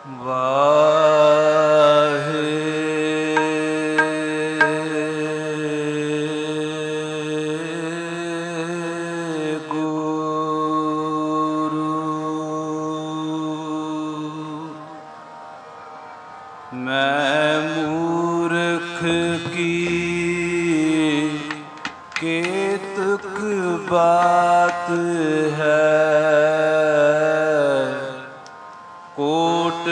मैं मूर्ख की केतक बात है, कोट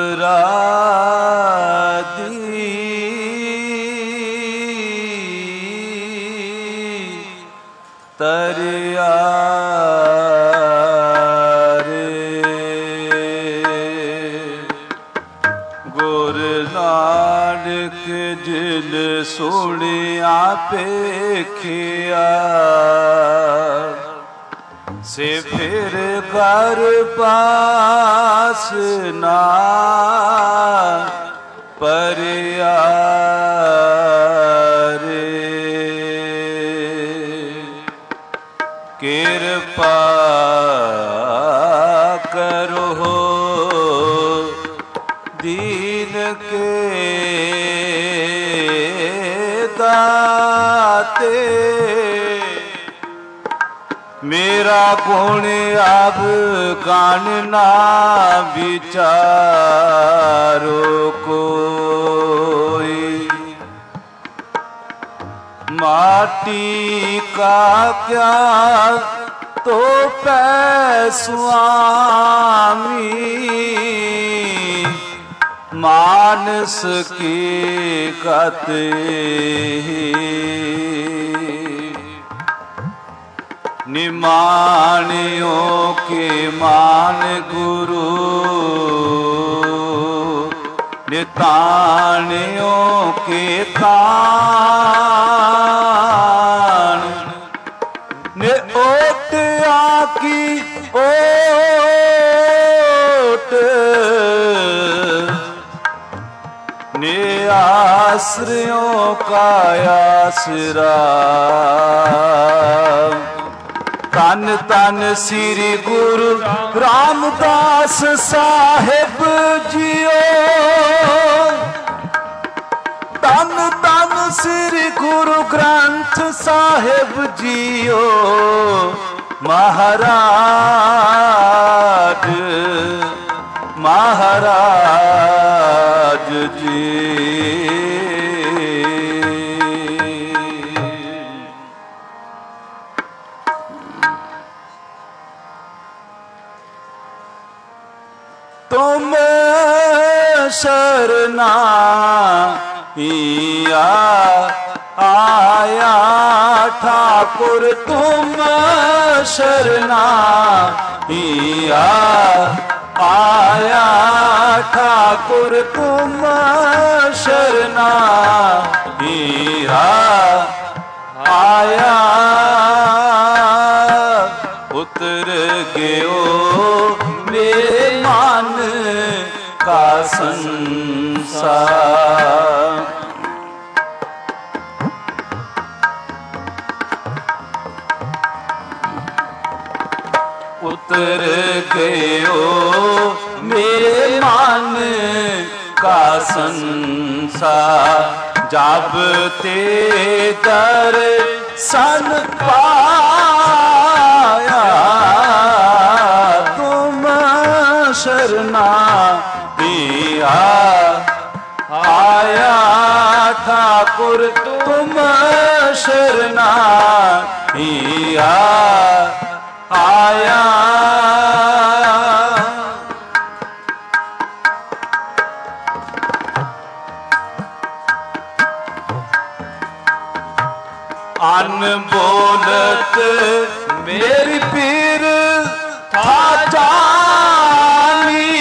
पराधी तरिया जिल सुनिया पेखिया से फिर घर पास ना परिया रे। कृपा करो दीन के दाते, मेरा गुण अब गान ना विचारो कोई। माटी का क्या तो पै स्वामी, मानस की कत निमानियों के मान गुरु, नितानियों के तान, ने ओट आकी ओट, ने आश्रयों का आसरा। तन तन श्री गुरु रामदास साहिब जियो, तन तन श्री गुरु ग्रंथ साहिब जियो। महाराज महाराज जी तुम शरणा आया ठाकुर, तुम शरणा आया ठाकुर, तुम शरणा आया। उतर गयो मेरे मन का संसार, उतर गयो मेरे मन का संसार। जब ते दर्शन पाया, तुम शरणा आया ठाकुर, तुम शरणा आया। अनबोलत मेरी पीर था जानी,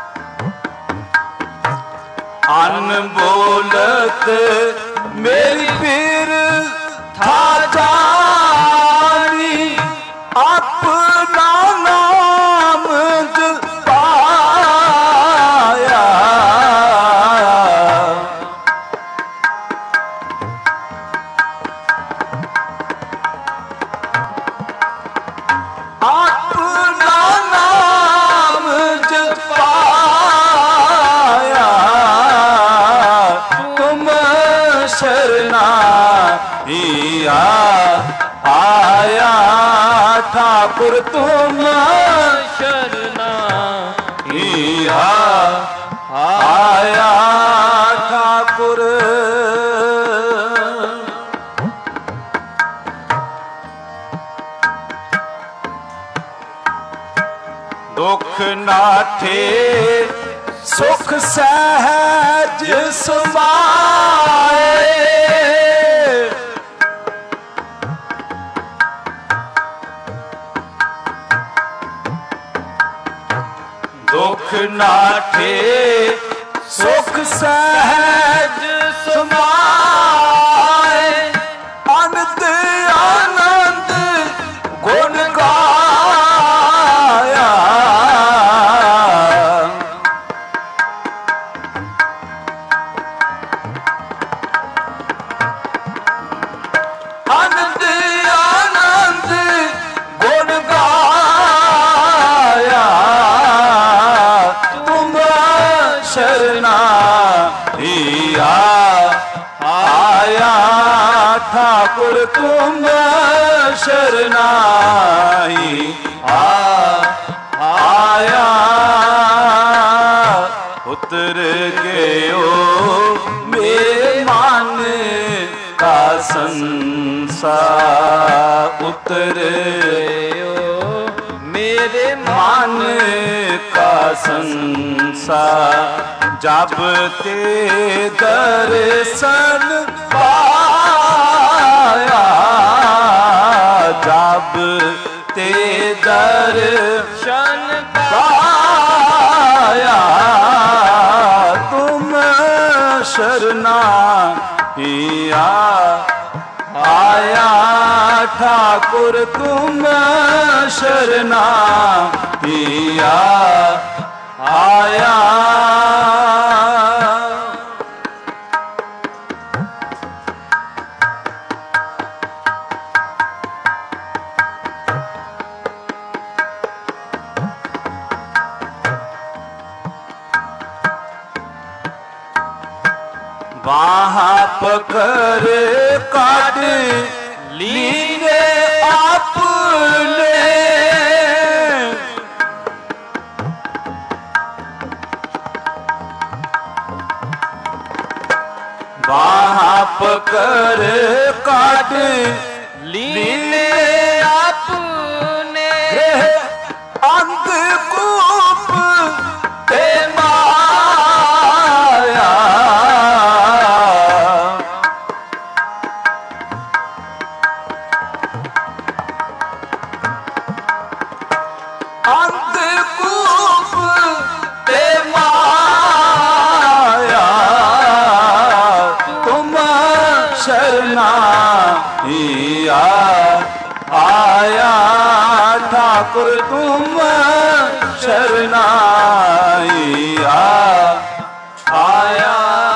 अनबोलत मेरी ठाकुर तुम शरणा हिया आया ठाकुर। दुख नाथे सुख सहज समाए, दुख नाथे सुख सहज समाए, अनंत आनंद गुण गाया। आनंद आनंद गुण गाया, तुम शरणा हिया आया ठाकुर तुम शरणाई आया। उतर गयो मेरे मन का संसार, उतर गयो मेरे मन का संसार, जब ते दर्शन पाया, जब ते दर्शन पाया, तुम शरणा हिया आया ठाकुर तुम शरणा हिया आया। बाहा पकड़ काट लीने आपने, बाहा पकड़ काट लीने आपने, अंधकूप ते माया, अंधकूप ते माया, तुम शरणा हिया आया ठाकुर तुम शरणा हिया आया।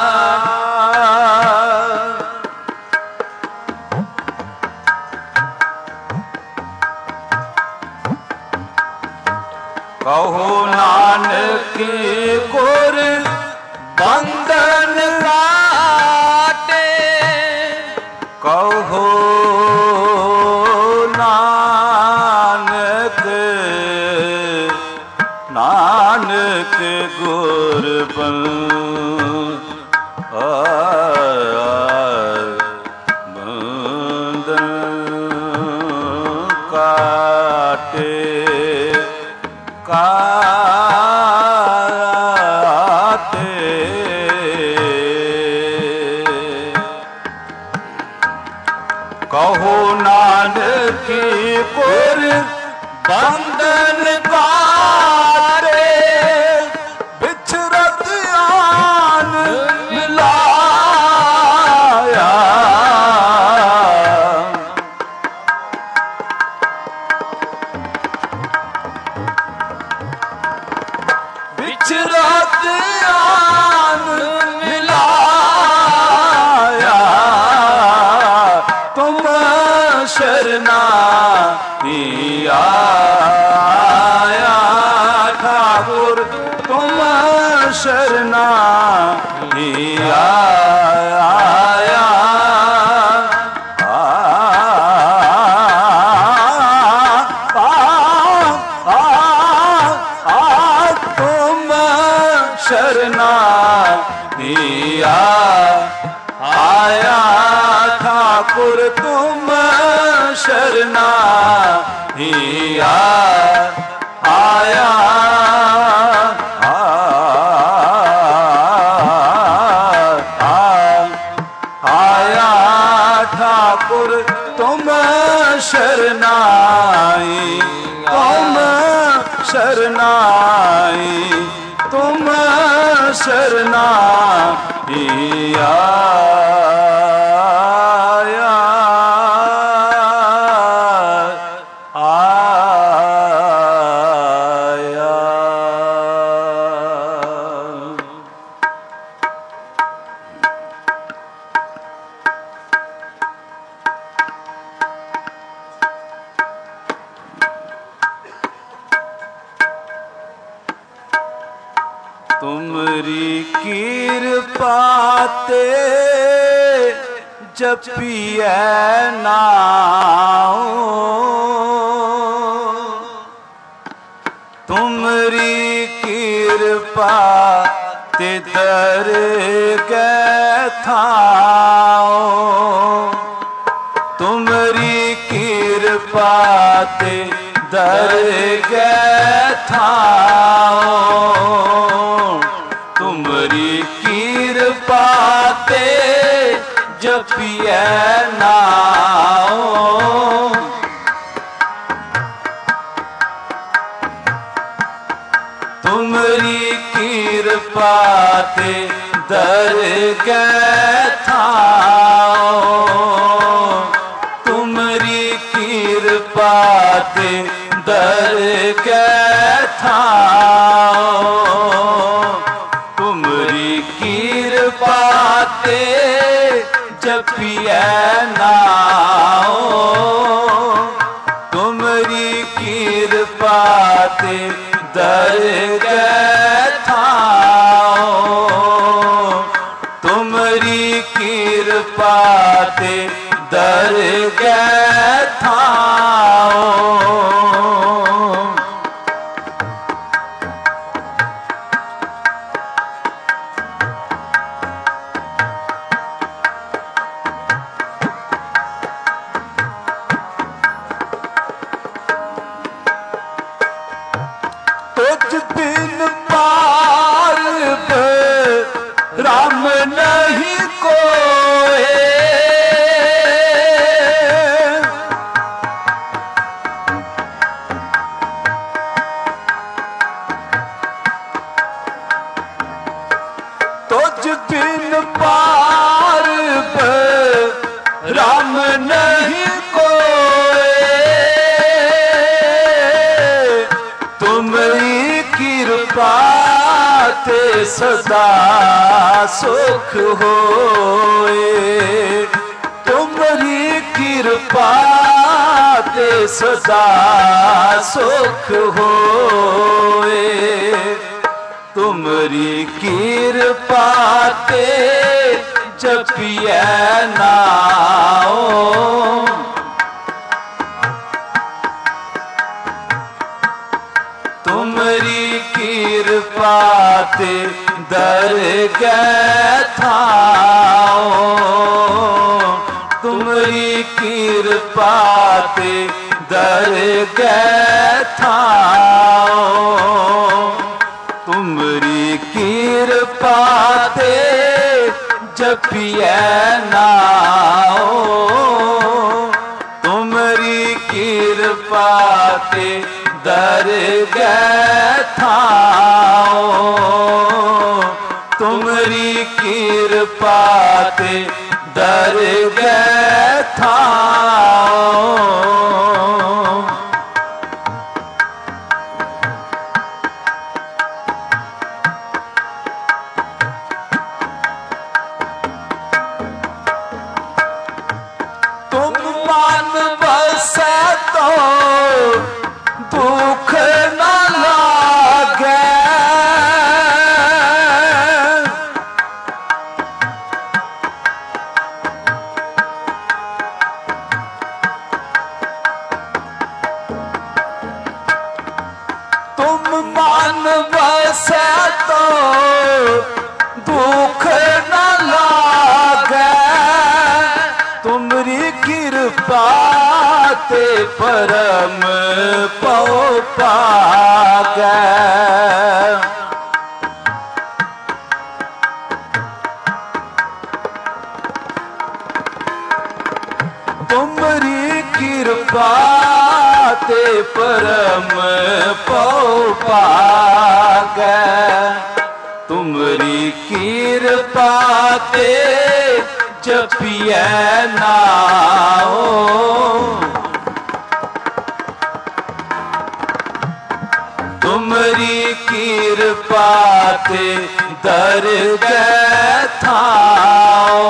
कहो नानक गुर बंधन काटे, कहो नानक नानक गुर बंधन काटे, काटे कहो नानक गुर बंधन काटे, बिछरत आन मिलाया, बिछरत आन मिलाया, तुम शरणा हिया आया ठाकुर तुम शरणा हिया आया। शरणा ही आया आया ठाकुर तुम शरनाई तुम शरनाई तुम शरनाई तुमरी कृपा ते जपिए नाम तुमरी कृपा ते दरगह थाओ तुमरी कृपा ते दरगह थाओ तुमरी कृपा ते जपिए नाम तुमरी कृपा ते दरगह थाओ तुमरी कृपा ते दरगह थाओ तुमरी कृपा ते जपिए नाओ तुमरी कृपा ते दरगह थाओ तुमरी कृपा ते दरगह थाओ तुझ बिन पार राम नहीं कोई तुझ बिन पार राम नहीं तुमरी कृपा ते सदा सुख होए तुमरी कृपा ते सदा सुख होए तुमरी कृपा ते जपिए नाओ तुमरी कृपा ते दरगह थाओ तुमरी कृपा ते दरगह थाओ तुमरी कृपा ते जपिए नाओ तुमरी कृपा ते दरगह थाओ तुमरी कृपा ते दरगह थाओ तुम मान बसे तो दुख न लागे तुम मान बसे तो दुख न लागे तुमरी कृपा ते परम पौ पागै। तुमरी कृपा ते परम पौ पागै। तुमरी कृपा ते जपिए नाओ। तुमरी कृपा ते दरगह थाओ।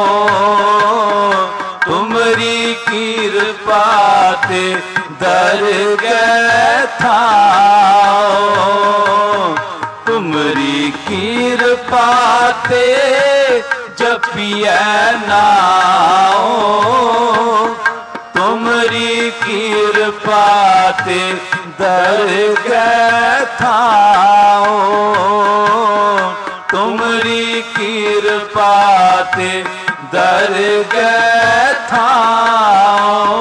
तुमरी कृपा ते दरगह थाओ। तुमरी कृपा ते जपिए नाओ। तुमरी कृपा ते दरगह थाओ। तुमरी कृपा ते दरगह थाओ।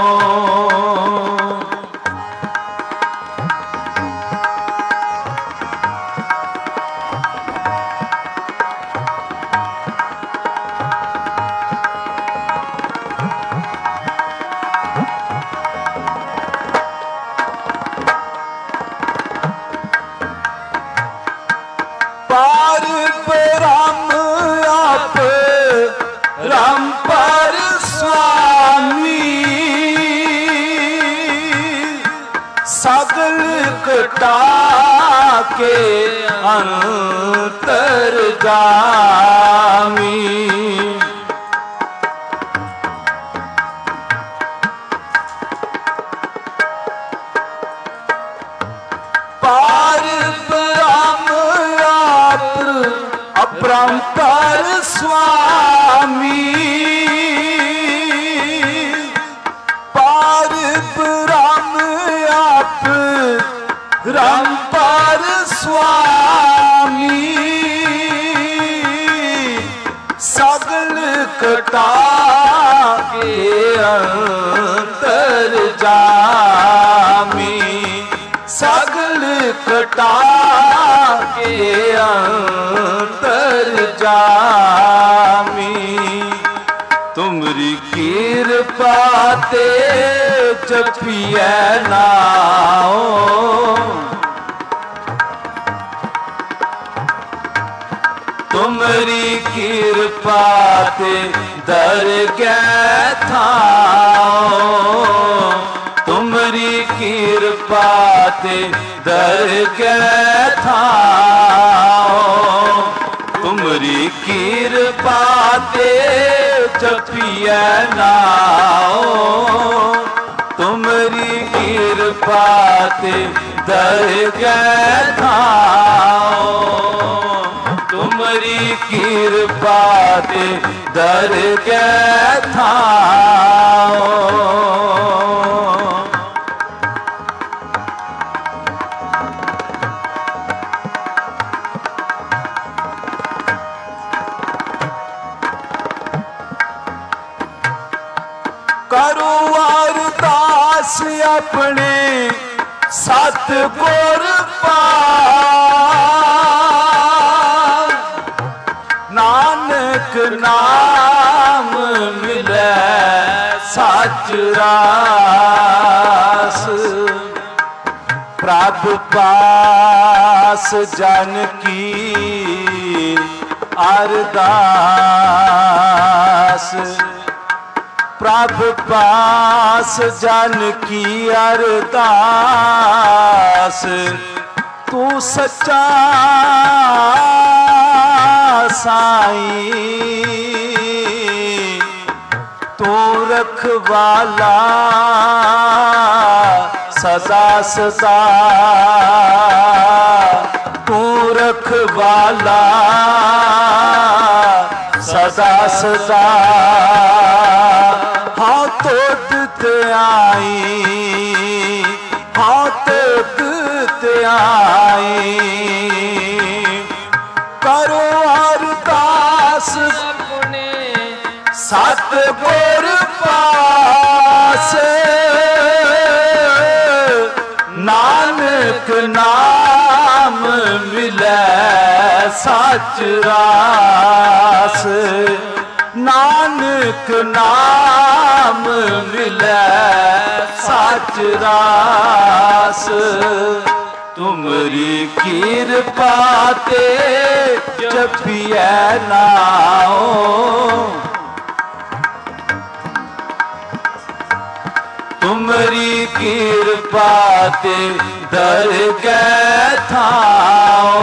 पार ब्रह्म आप राम पर स्वामी। सगल कटा के अंतर जामी। पार ब्रह्म अपरंपार स्वामी। पार ब्रह्म आप रंपार स्वामी। सगल कटा के अंतर जामी। सगल कटा के अंतर जामी। तुमरी कृपा ते जपिए नाओ। तुमरी कृपा ते दरगह थाओ। तुमरी कृपा ते दरगह थाओ। तुमरी कृपा ते जपिए नाओ। तुमरी कृपा ते दरगह थाओ। तुमरी कृपा ते दरगह थाओ। करो अरदास अपने सतगुर पार। नानक नाम मिले सच रास। प्रभ पास जन की अरदास। प्रभ पास जन की अरदास। तू सच्चा साईं तू रखवाला सदा सदा। तू रखवाला सदा सदा। हाँ तो ते आई हाँ तो ते आई। करो अरदास अपने सतगुर पास। नानक नाम मिले सच रास, नानक नाम मिले सच रास। तुमरी कृपा ते जपिए नाओ, तुमरी कृपा ते दरगह थाओ,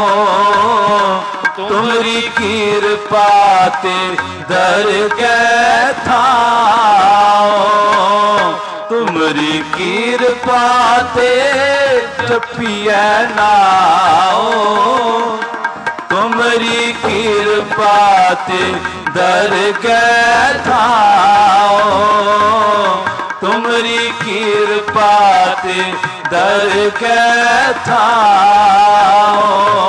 तुमरी कृपा ते दरगह थाओ, तुमरी कृपा ते जपिए नाओ, तुमरी कृपा ते दरगह थाओ, तुमरी कृपा ते दरगह थाओ।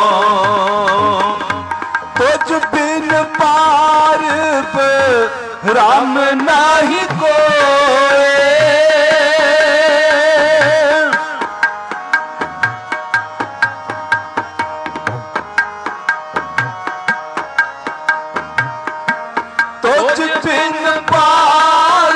तुझ बिन पार राम नाही कोई, तुझ बिन पार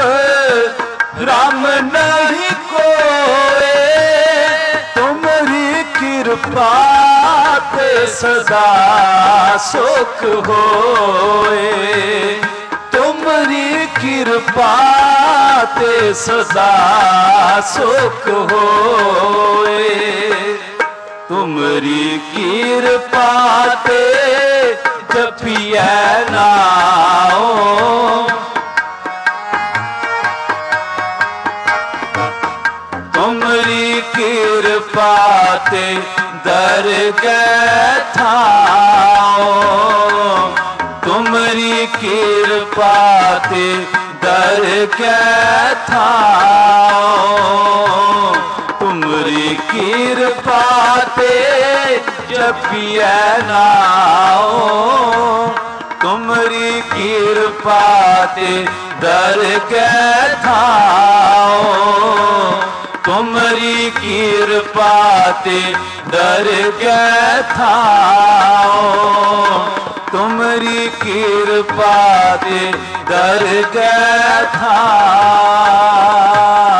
राम नहीं कोई, तुमरी कृपा ते सदा सुख होए, तुमरी कृपा ते सदा सुख होए, तुमरी कृपा ते जपिए नाओ, तुमरी कृपा ते दरगह थाओ, तुमरी कृपा ते दरगह थाओ, तुमरी कृपा ते जपिए नाओ, तुमरी कृपा ते दरगह थाओ, तुमरी कृपा ते दरगह थाओ, तुमरी कृपा ते दरगह थाओ।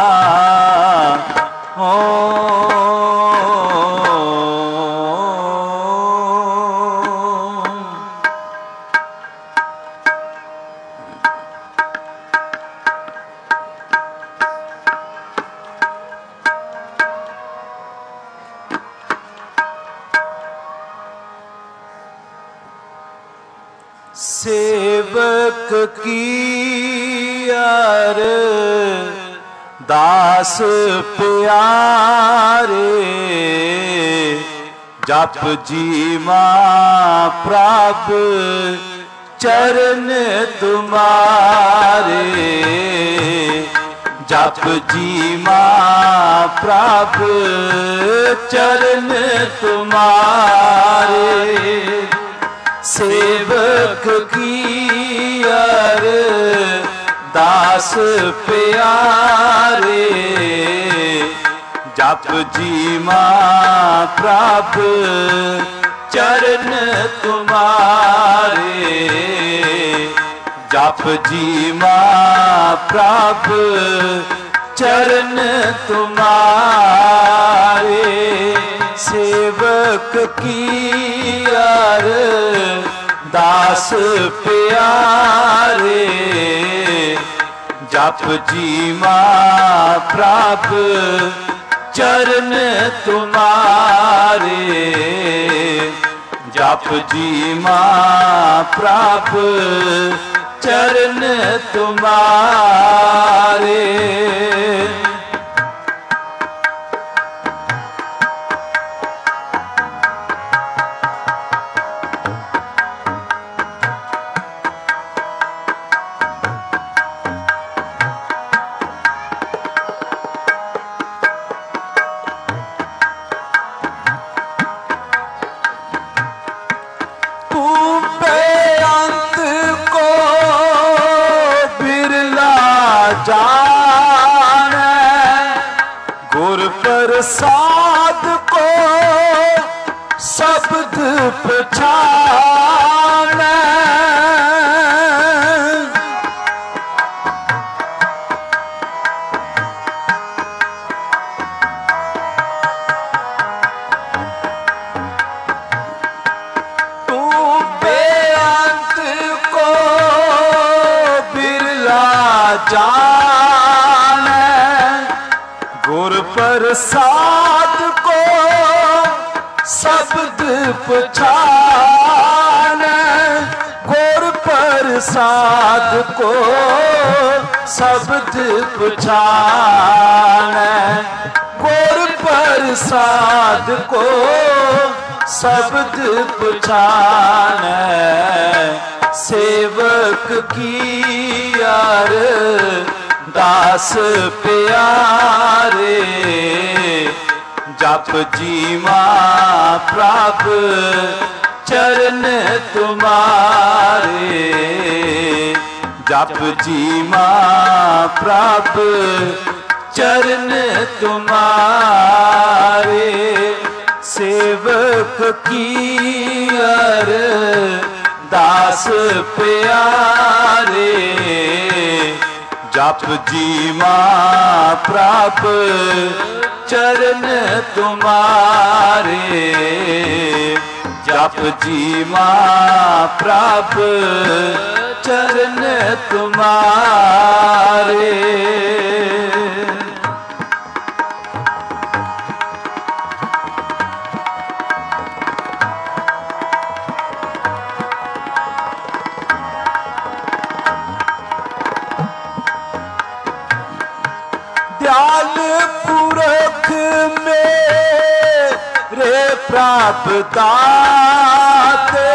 सेवक की यार दास प्यारे, जप जी मां प्रभ चरण तुम्हारे, जप जी मां प्रभ चरण तुम्हारे, सेवक की यार दास प्यारे, जप जी मां प्रभ चरण तुम्हारे, जप जी मां प्रभ चरण तुम्हारे, सेवक की यार दास प्यारे, जप जी मां प्रभ चरण तुम्हारे, जप जी मां प्रभ चरण तुम्हारे। जान गुर प्रसाद शब्द पछानै। तू बेअंत को बिरला जानै, गुर प्रसाद को शब्द पछानै। गुर प्रसाद को शब्द पछानै। गुर प्रसाद को शब्द पछानै। सेवक की यार दास प्यारे, जप जीवा प्रभ चरण तुम्हारे। जप जीवा प्रभ चरण तुम्हारे। सेवक की अर दास प्यारे, जप जीवा प्रभ चरण तुम्हारे। जप जीवा प्रभ चरण तुम्हारे। दयाल पुरख मेरे प्रभ दाते,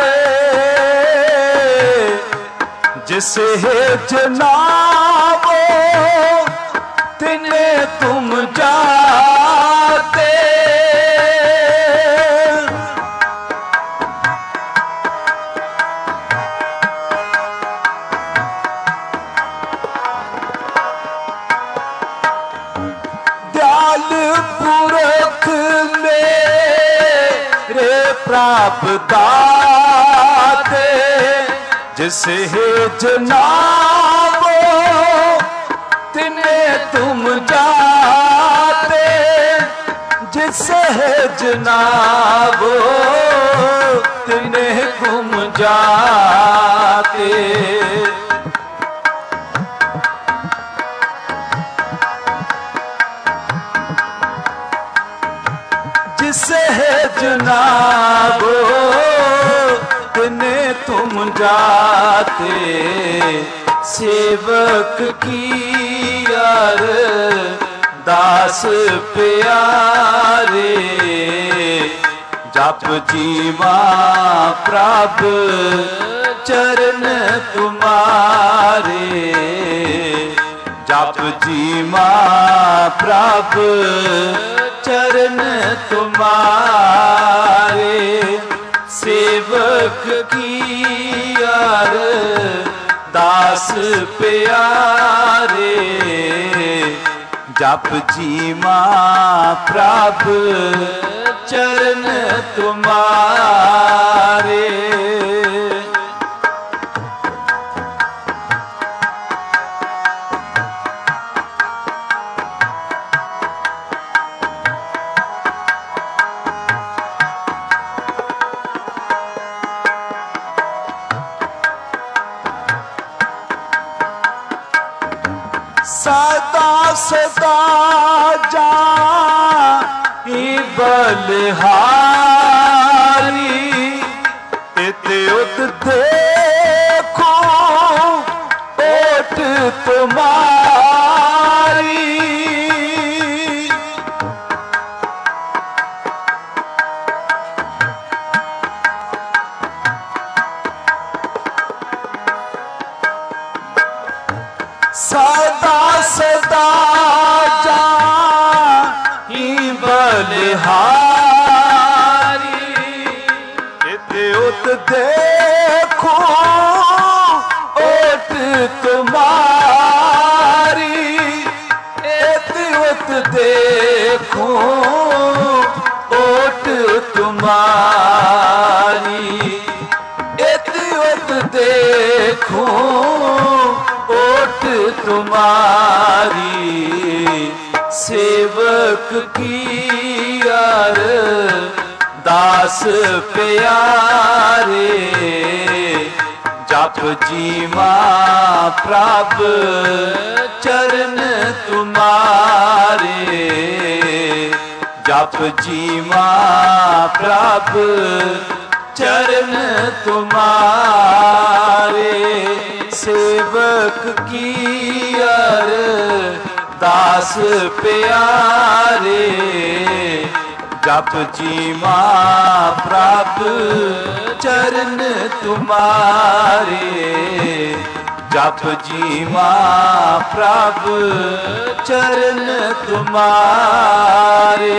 जिसे जनावो तिने तुम जाते। दयाल पुरख मेरे प्रभ दाते, जिसे जनावो तिने तुम जाते। जिसे जनावो तिने तुम जाते। जिसे जनावो तिने तुम जाते। सेवक की यार दास प्यारे, जप जीवा प्रभ चरण तुम्हारे। जप जीवा प्रभ चरण तुम्हारे। सेवक की यार दास प्यारे, जप जीवा प्रभ चरण तुम्हारे। सदा सदा जाई बलिहारी, इत उत देखो ओट तुम्हारी। सदा सदा जाई बलिहारी, इत उत देखो ओट तुम्हारी। इत उत देखो ओट तुम्हारी। तुम्हारी सेवक की यार दास प्यारे जप जीवा प्रभ चरण तुम्हारे जप जीवा प्रभ चरण तुम्हारे सेवक की अर दास प्यारे जप जीवा प्रभ चरण तुम्हारे जप जीवा प्रभ चरण तुम्हारे।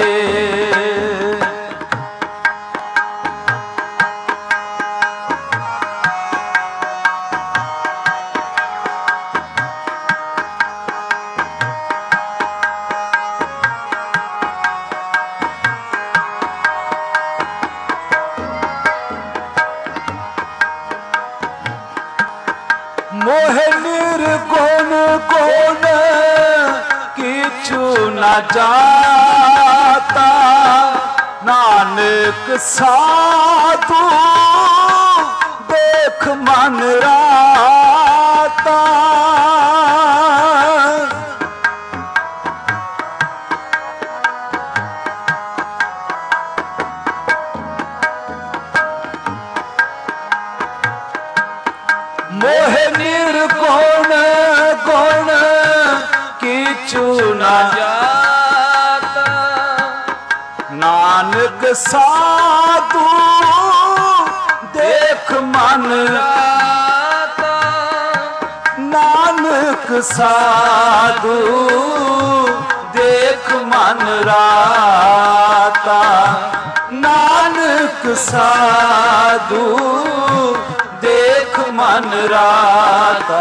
मोह निर्गुण गुण किछु न जाता नानक साधु देख मन राता मोह निर्गुण गुण किछु न जाता नानक साधु देख मन राता नानक साधु देख मन राता नानक साधु देख मन राता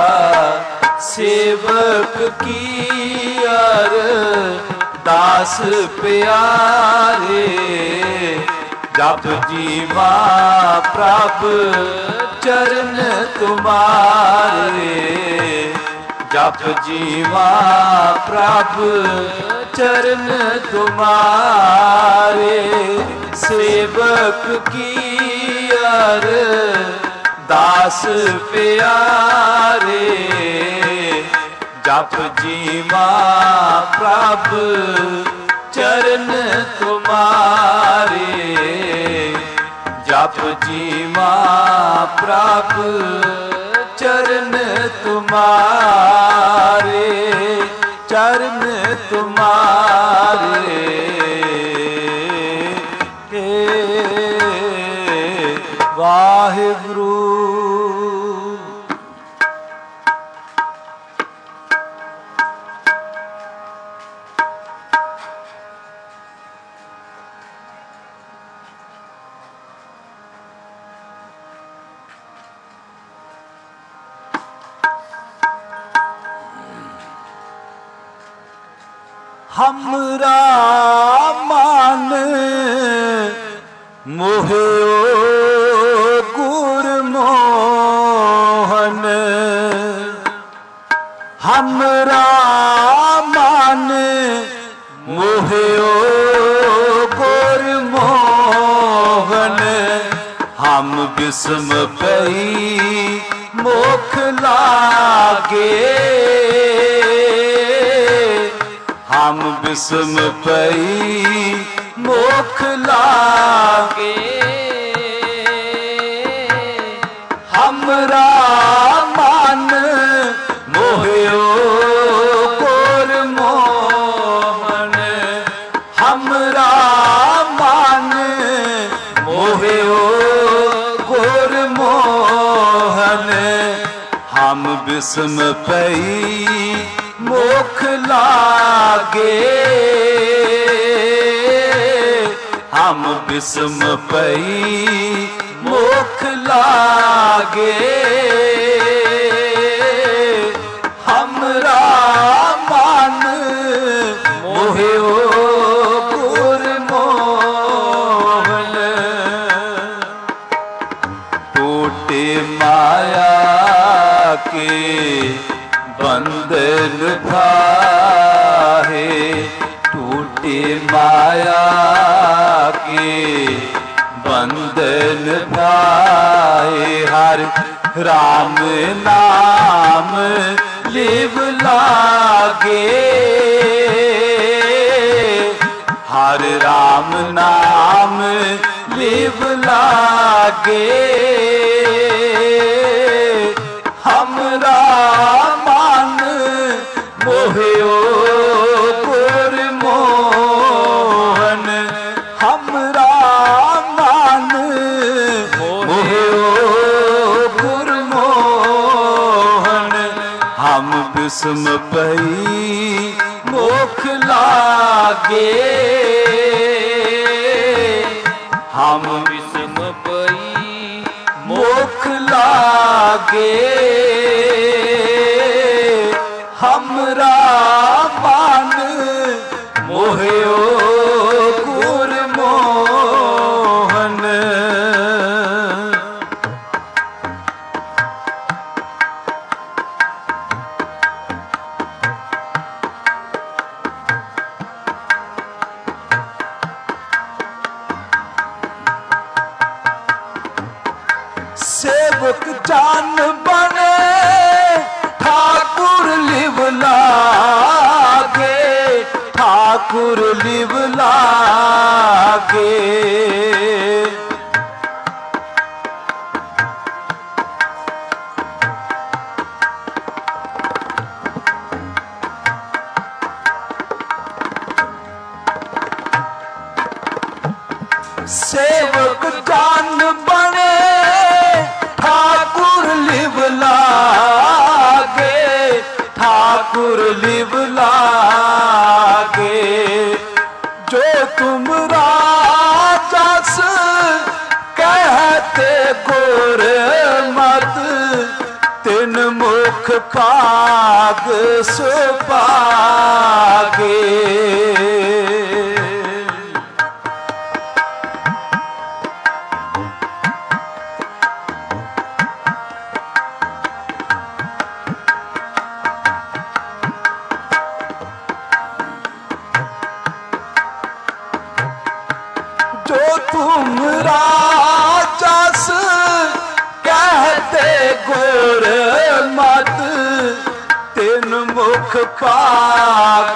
सेवक की अर दास प्यारे जप जीवा प्रभ चरण तुम्हारे जप जीवा प्रभ चरण तुम्हारे सेवक की अर दास प्यारे जप जीवा प्रभ चरण तुम्हारे जप जीवा प्रभ चरण तुम्हारे चरण तुम्हारे वाहिगुरु। हमरा मान मोहियो गुरमोहन हमरा मान मोहियो गुरमोहन हम बिस्म पई मोख लागे हम बिस्म पई मोख लागे हमरा मन मोहियो गुरमोहन हमरा मन मोहियो गुरमोहन हम बिस्म पई मोख लागे हम बिस्म पई मोख लागे हमरा मन मोहियो गुरमोहन टूटे माया के बंदे टूटी माया के बंधन भाए हर राम नाम लिव लागे हर राम नाम लिव लागे हमरा मन मोहियो गुरमोहन हमरा मन मोहियो गुरमोहन हम बिस्म पई मोख लागे हम बिस्म पई मोख लागे हमरा मन मोहियो गुरमोहन सेवक जान बने ठाकुर लिव लागे ठाकुर लिव लागे सेवक जान बने ठाकुर लिव लागे ठाकुर लिव लागे जो तुम राजस कहते गुर मत तिन मुख पाग सुपागे जो तुम राजस कहते गुर मत तिन मुख पाग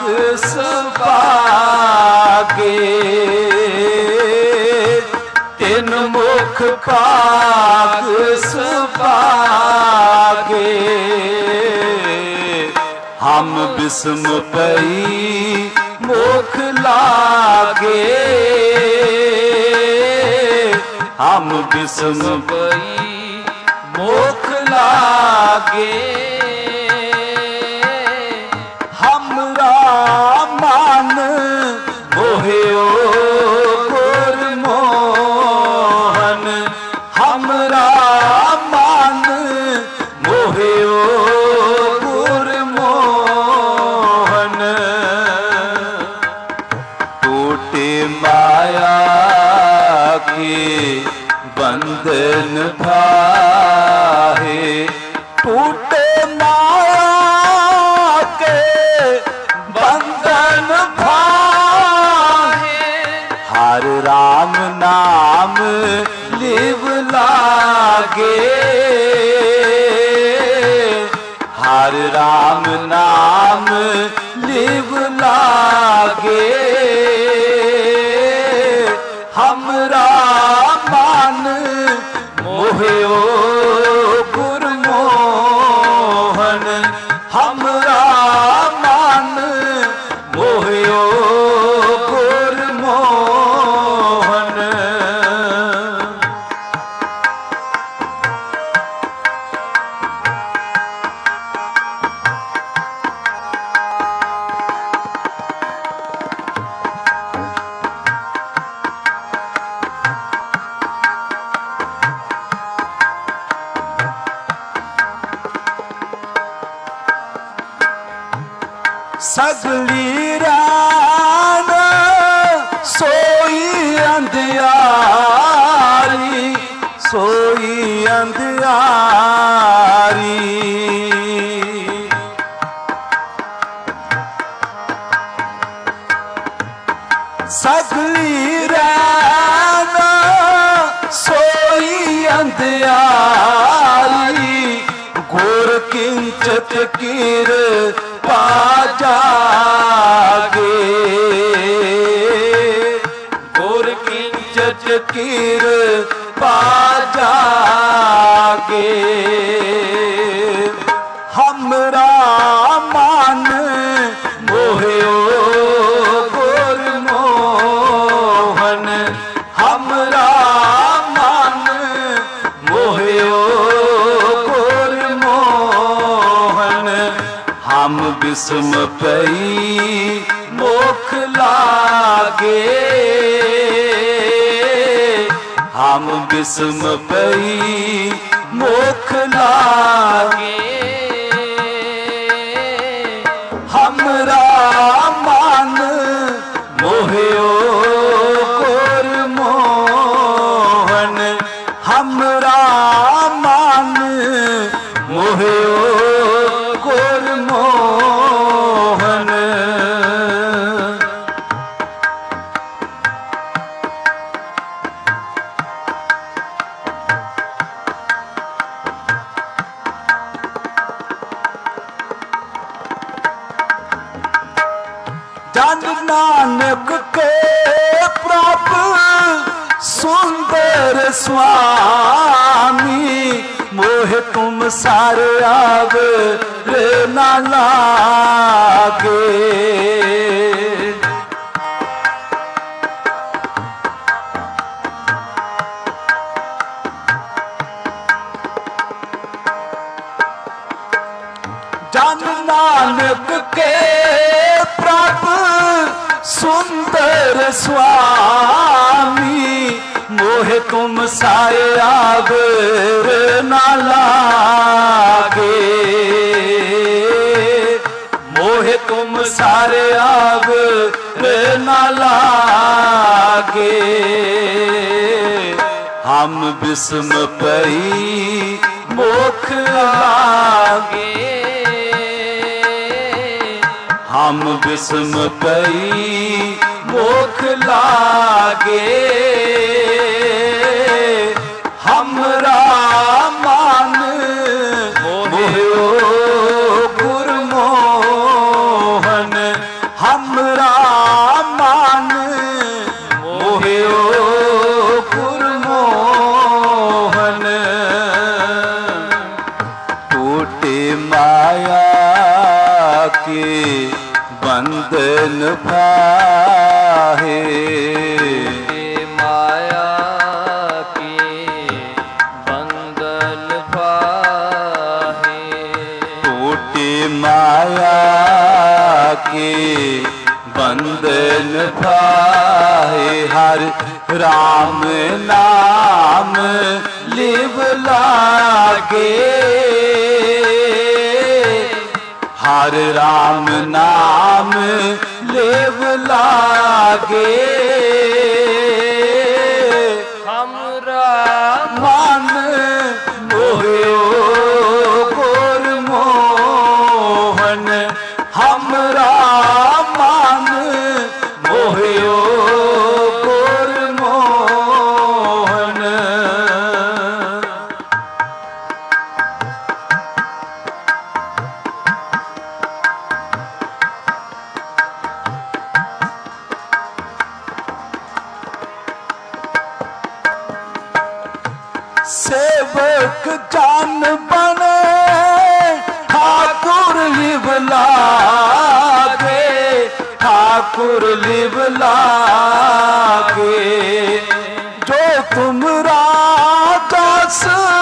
सुपागे तिन मुख पाग सुपागे हम बिस्म पई मुख लागे हम बिस्म पई मुख लागे हमरा मन मोहियो गुरमोहन हमरा मन मोहियो गुरमोहन टूटे माया के बंधन भाए टूटे माया के बंधन भाए हर राम नाम लिव लागे हर राम नाम लिव लागे हमरा मन मोहियो गुरमोहन हमरा मन मोहियो गुरमोहन सगली रान सोई अंधियारी सोई अंधियारी सगली रैना सोई अंधियारी गुर किंचत कीर पा जागे गुर किंचत कीर पा जागे हमरा मन मोहियो गुरमोहन हमरा मन मोहियो गुरमोहन हम बिस्म पई मोख लागे हम बिस्म पई मोख लागे हमरा मन मोहियो गुरमोहन हमरा मन मोहियो गुरमोहन जन नानक के प्रभु सुंदर स्वामी मोह तुम सारे आवे रे ना लागे जन नानक के प्रभु सुंदर स्वामी मोहे तुम साए आवर ना लागे मोहे तुम सारे आवर ना लागे हम बिस्म पई मोख लागे हम बिस्म पई मोख लागे हमरा मन मोहियो गुरमोहन हमरा मन मोहियो गुरमोहन टूटे माया के बंधन फाहे माया के बंधन फाहे टूटे माया के बंधन फाहे हर राम नाम लिव लागे हर राम नाम लेव लागे हमरा मन मोहियो गुरमोहन हमरा मन मोहियो गुरमोहन सेवक जान बने ठाकुर लिव लागे ठाकुर लिव लागे जो तुम राजस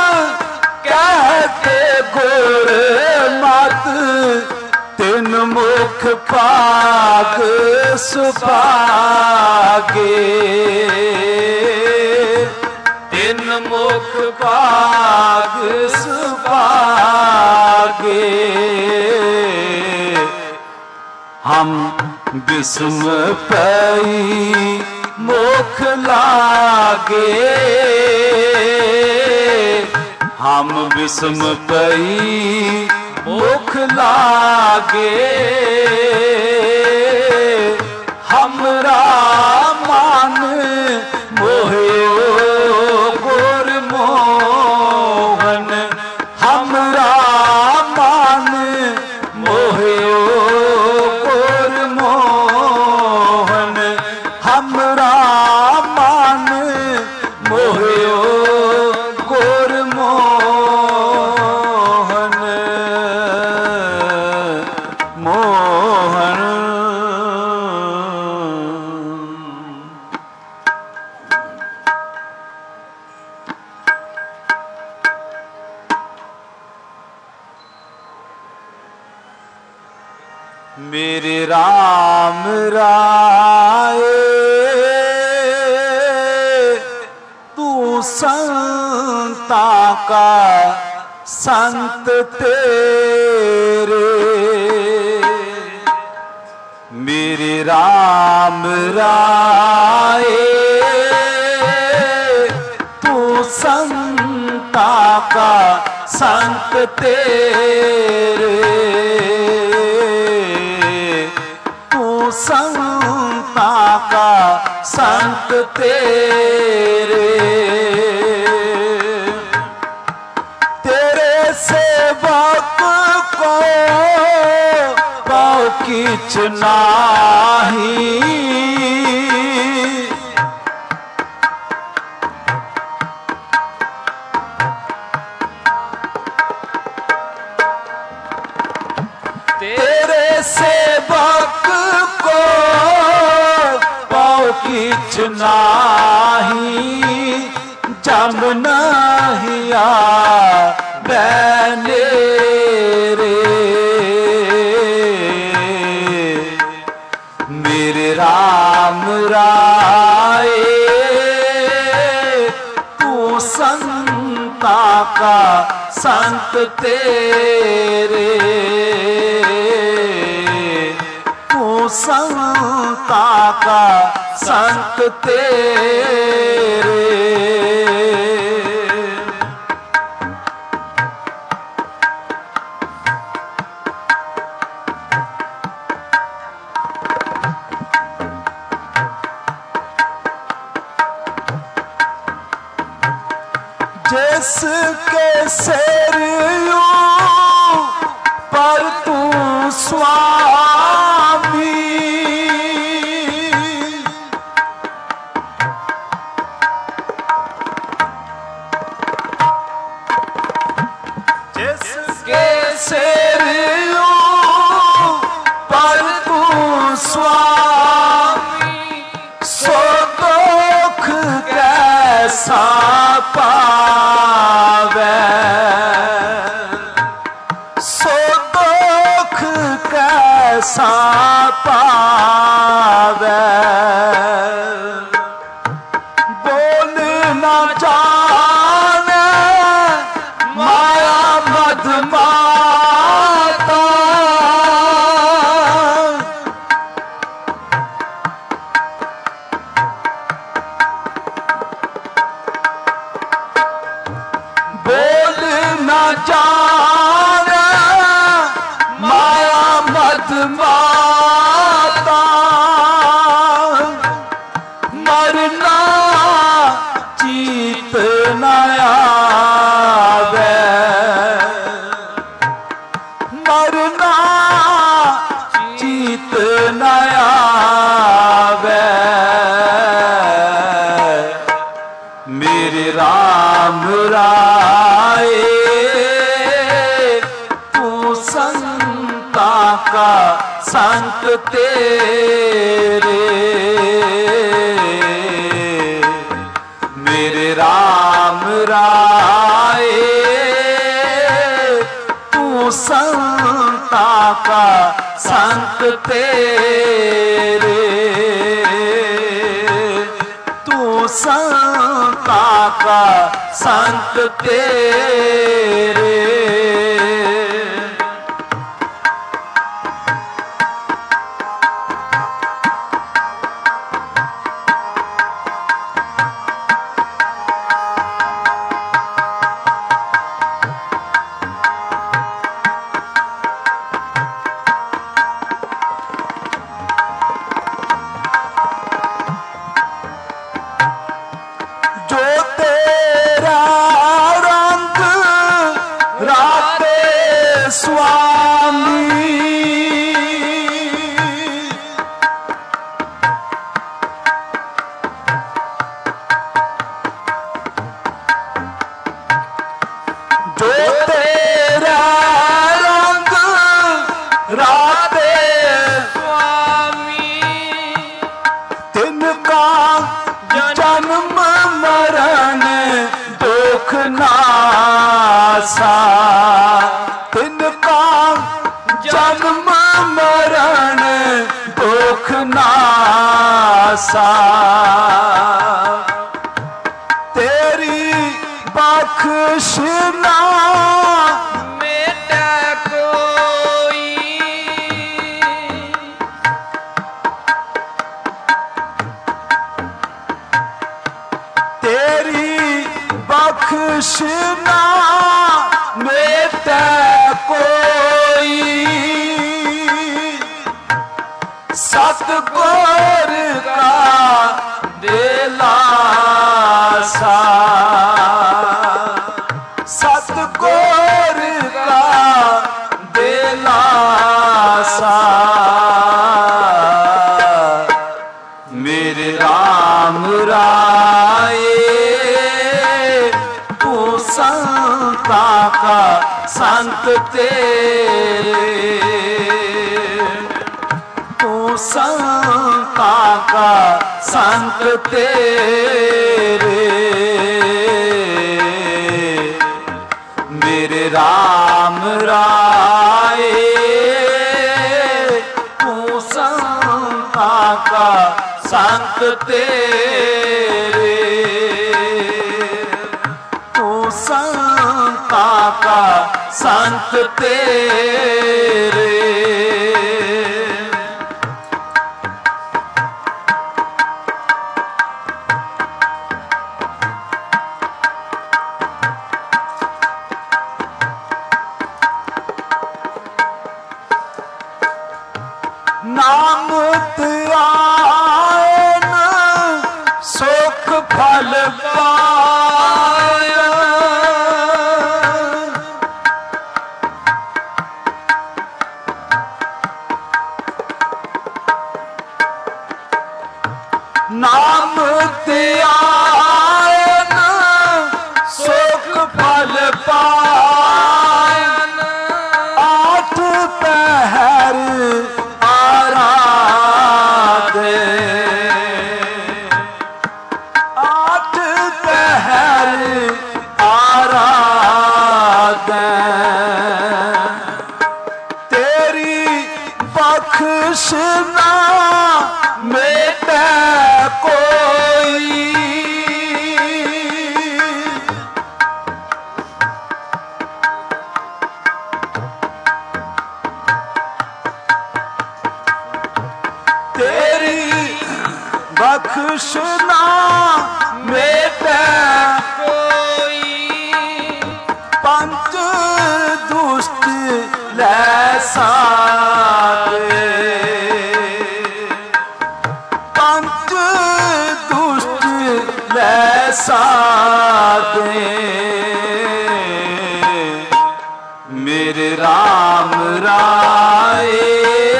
कहते गुर मत तिन मुख पाग सुपागे तिन मुख पाग सुपागे हम बिस्म पई मुख लागे हम बिस्म पई मुख लागे हमरा राम राए तू संता का संत तेरे। मेरे राम राए तू संता का संत तेरे। तू संता का संत तेरे। तेरे सेवक को पाओ किछ नाही। तेरे सेवक को पाओ किछ नाही। जम नहीं आवे रे। मेरे राम राए तू संता का संत तेरे। तू संता का संत तेरे। जिसके सिर यूं पर तू स्वामी। जिसके सिर यूं पर तू स्वामी। सो दुख कैसा पावे। सो दुख कैसा पावे। बोल न जाने माया मद माता। बोल न जाने माया मद माता। मरना चीत न आवे। मरना चीत न आवे। मेरे राम राए तू संता का संत तेरे। मेरे राम राए तू संता का संत तेरे। तू संता का संत तेरे। नासा तिनका जन्म मरण आसा तेरी बख्शना मेटा कोई तेरी बख्शना मेटा कोई सतगुर का दिलासा सतगुर का दिलासा मेरे राम राये तू संता का संत तेरे तू संता का संत तेरे मेरे राम राये तू संता का संत तेरे तू संता का संत तेरे नामत आयन सुख फल पाया नामत आयन सुख फल पायन आठ पहर आठ पहर आराधन तेरी बख्शना मेटे कोई तेरी बख्शना मेटे कोई पंच दुष्ट लैसारे पंच दुष्ट लैसारे मेरे राम राये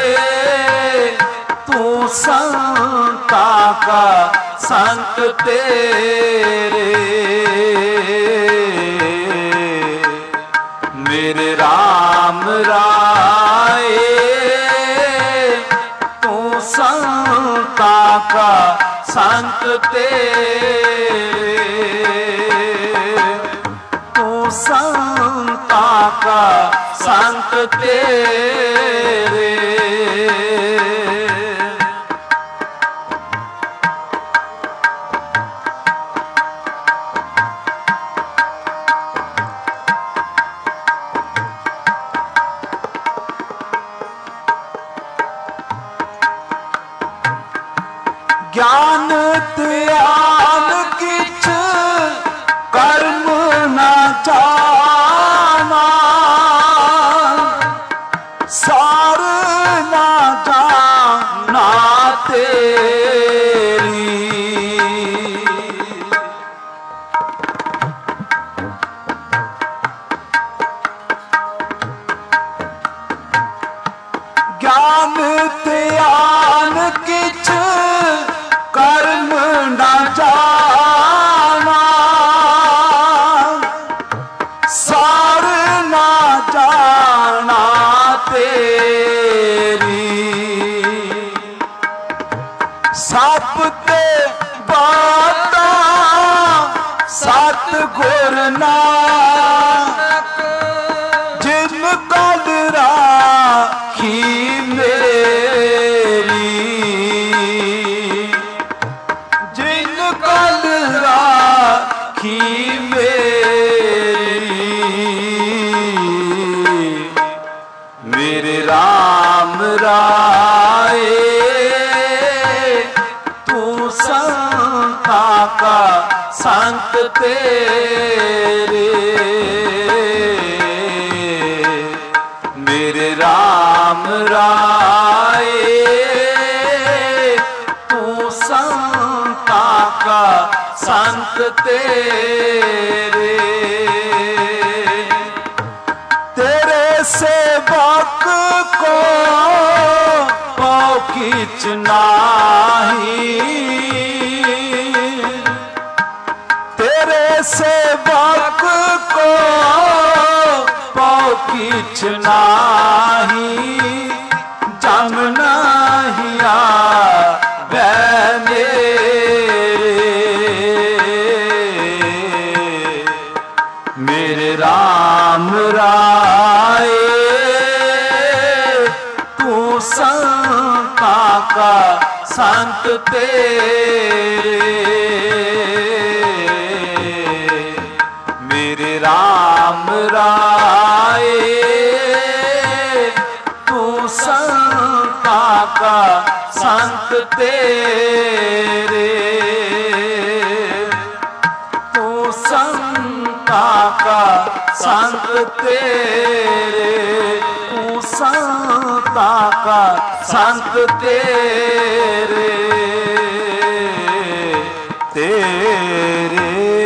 तू संता का संत तेरे मेरे राम राये तू संता का संत तेरे तू संता का संत तेरे ज्ञान त्याग किछ कर्म न जाना सार न जाना तेरी ज्ञान त्याग किछ कर्म न जाना सार न जाना तेरी सप ते बाता सतगुर नानक जिन कल राखी मेरी की मेरी, मेरे राम राय तू संता का संत तेरे, मेरे राम राय तू संता का संत तेरे, तेरे सेवक को पाँव खींच नाही, तेरे सेवक को पाँव खींच नाही, जम नहीं आवे मेरे राम राय तू संता का संत तेरे, मेरे राम राय तू संता का संत तेरे, तू संता का संत तेरे, तू संता का संत तेरे, तेरे।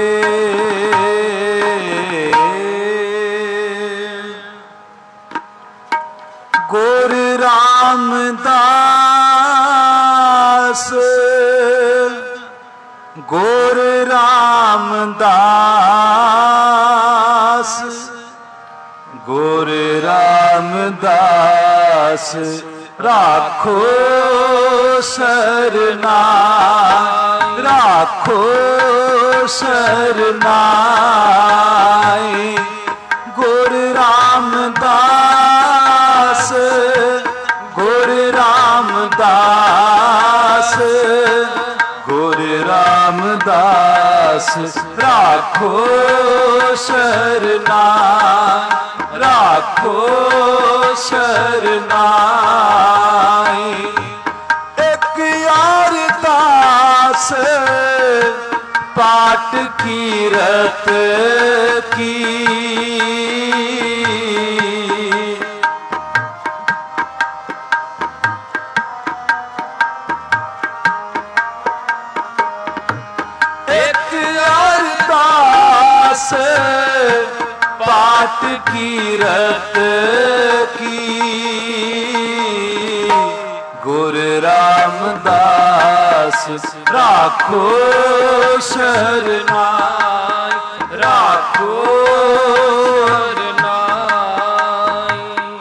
गुर रामदास, गुर रामदास, गुर रामदास राखो शरनाई, राखो शरनाई, गुर रामदास, गुर रामदास, गुर रामदास राखो शरनाई, राखो शरनाई, एक अरदास पाठ कीरत की, एक अरदास पाठ कीरत की, गुर रामदास राखो शरनाई, राखो शरनाई।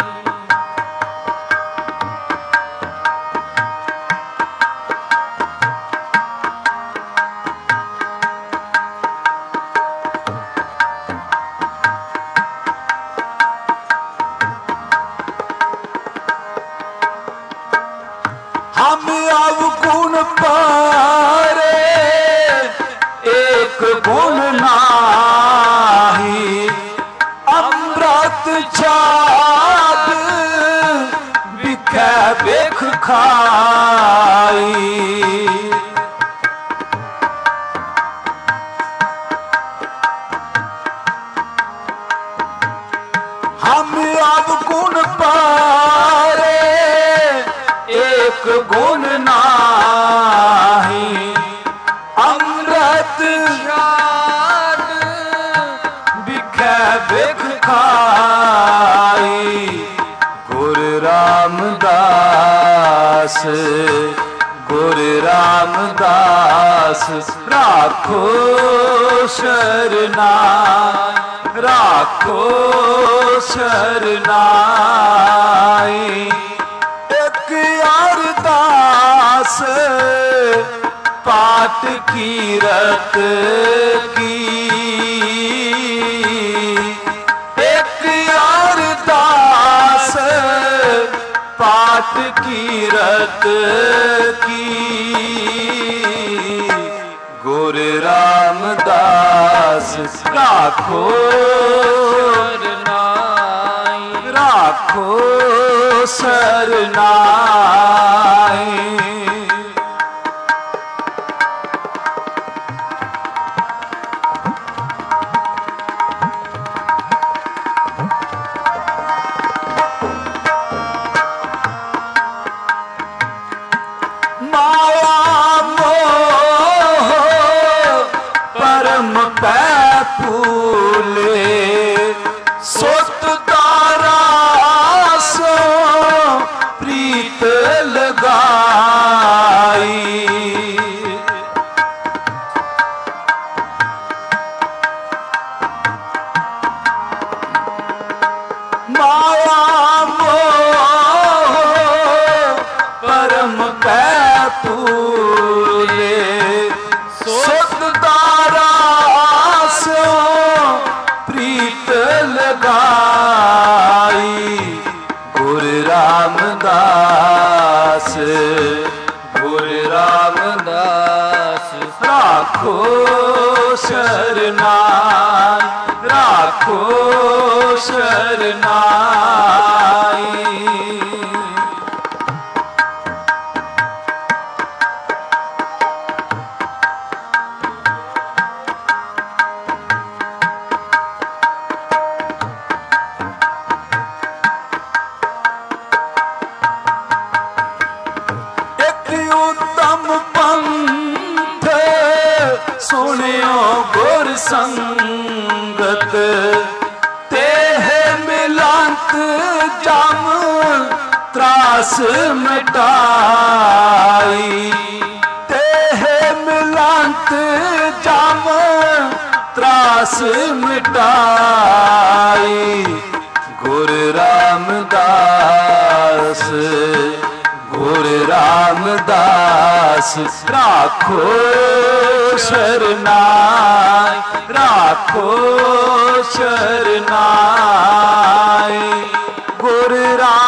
हम अवगुण पारे एक गुण नाही, अमृत छाद बिखै बिख खाई, हम अवगुण पारे एक गुण नाही, अमृत छाद बिखै बिख खाई, गुर रामदास, गुर रामदास राखो शरनाई, राखो शरनाई, एक अरदास पाठ कीरत की, एक अरदास पाठ कीरत की, गुर रामदास राखो शरनाई राखो शरनाई। राखो शरनाई राखो शरनाई। एक उत्तम पंथ सुनियो गुर संगत तेह मिलंत जम त्रास मिटाई। तेह मिलंत जम त्रास मिटाई। गुरु रामदास गुरु रामदास राखो शरनाई राखो शरनाई। गुरु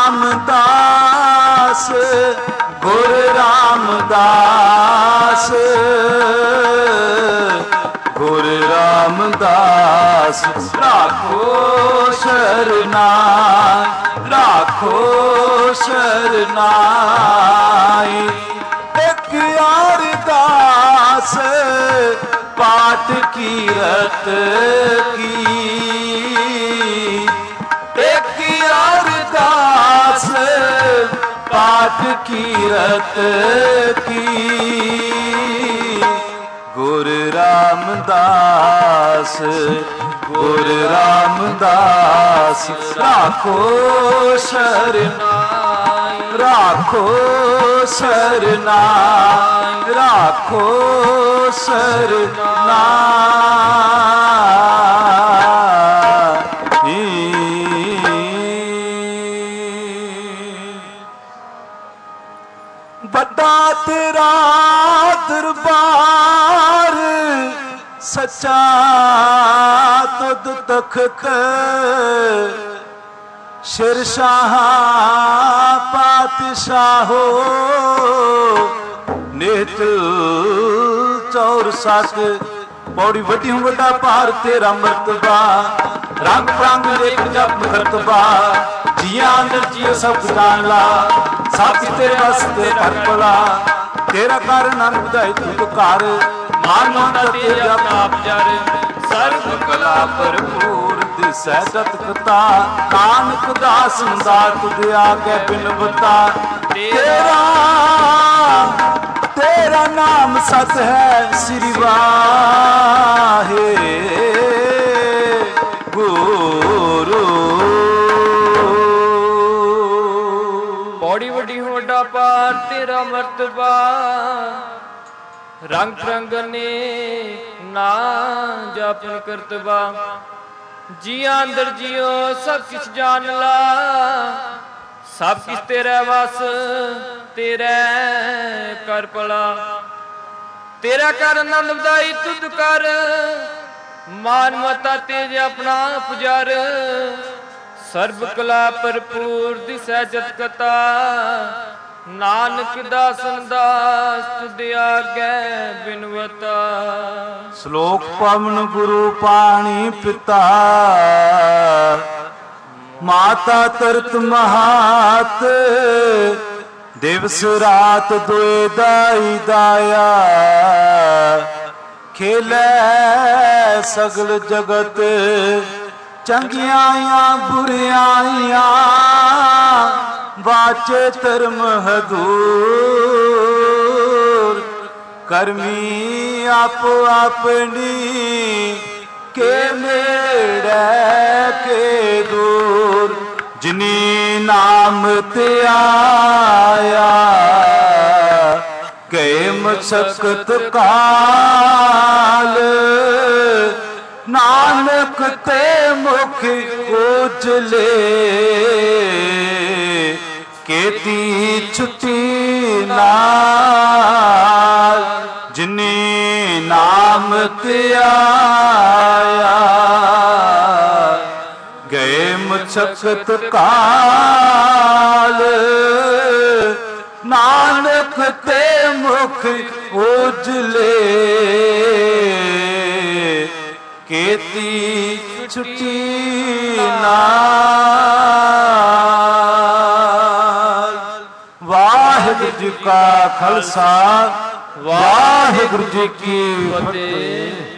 रामदास गुरु रामदास गुरु रामदास राखो शरनाई राखो शरनाई। एक अरदास पाठ कीरत की एक अरदास पाठ कीरत की। गुरु रामदास गुरु रामदास राखो शरनाई राखो शरनाई राखो शरनाई। बड़ा तेरा दरबार सच्चा तुद तख्त शेरशाह पातशाहो नेत चौर सत। पौड़ी वड्डी हूं वड्डा पार तेरा मर्तबा रंग रंग देख जप करतबा। जिया अंदर जियो सब जान ला सब तेरे वास्ते परपला। तेरा कर नानक बधाई तुद कर मानो तेरा आप जर सर्व कला भरपूर दिसै जतकता। नानक दास दात दे आगे बिनवता। तेरा तेरा नाम सत है श्री वाहे गुरु। पौड़ी वड्डी होड़ा पार तेरा मर्तबा रंग रंगने ना जापन करतबा। जिया अंदर जियो सब किछ जान ला सब किछ तेरा वस तेरा कर पला। तेरा कर आनंद बधाई तुद कर मान मता तेज अपना पुजार। सर्व कला भरपूर दिसै जत कता ਨਾਨਕ ਦਾਸਨ ਦਾਸ ਤੁਧ ਆਗੈ ਬਿਨਵਤਾ। ਸ਼ਲੋਕ ਪਵਨ ਗੁਰੂ ਪਾਣੀ ਪਿਤਾ ਮਾਤਾ ਤਰਤ ਮਹਾਤ ਦਿਵਸ ਰਾਤ ਦੁਇ ਦਾਈ ਦਾਇਆ ਖੇਲੇ ਸਗਲ ਜਗਤ ਚੰਗਿਆਈਆਂ ਬੁਰਿਆਈਆਂ ਵਾਚੇ ਧਰਮ ਹਦੂਰ ਕਰਮੀ ਆਪੋ ਆਪਣੀ ਕੇ ਮੇੜੈ ਕੇ ਦੂਰ ਜਿਨੀ ਨਾਮ ਤੇ ਆਇਆ ਗਏ ਮਸਕਤ ਕਾਲ ਨਾਨਕ ਤੇ ਮੁਖ ਉਜਲੇ ਕੀਤੀ ਛੁੱਟੀ ਨਾਲ ਜਿਨੇ ਨਾਮ ਤੇ ਆਇਆ ਗਏ ਮਸਕਤ ਕਾਲ ਨਾਨਕ ਤੇ ਮੁਖ ਉਜਲੇ ਕੀਤੀ ਛੁੱਟੀ ਨਾਲ। ਵਾਹਿਗੁਰੂ ਜੀ ਕਾ ਖਾਲਸਾ ਵਾਹਿਗੁਰੂ ਜੀ ਕੀ ਫਤਿਹ।